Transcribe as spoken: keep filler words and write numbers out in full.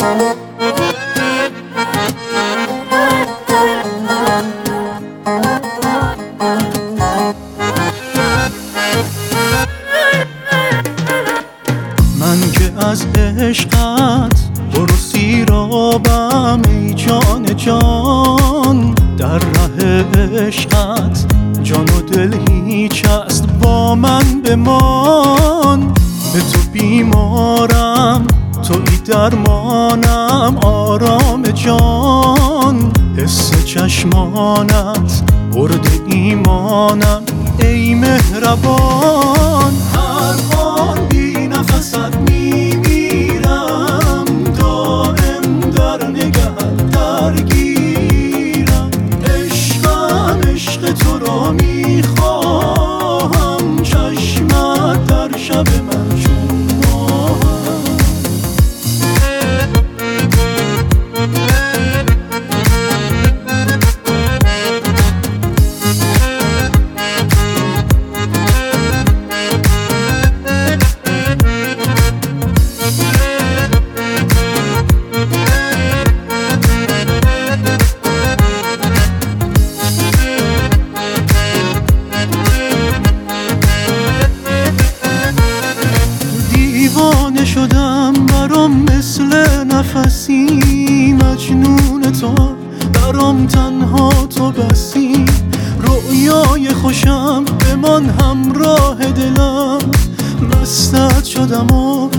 من که از عشقت برو سیرابم ای جان جان، در ره عشقت جان و دل هیچ است با من بمان. به تو بیمارم تویی درمانم آرام جان، حس چشمانت برد ایمانم ای مهربان. هر آن بی نفست میمیرم، دائم در نگهت درگیرم. عشقم عشق تو را میخواهم، چشمت در شب من چون ماهم. دیوانه شدم برام مثل نفسی، مجنون تو برام تنها تو بسی. رؤیای خوشم بمان همراه دلم، مستت شدم و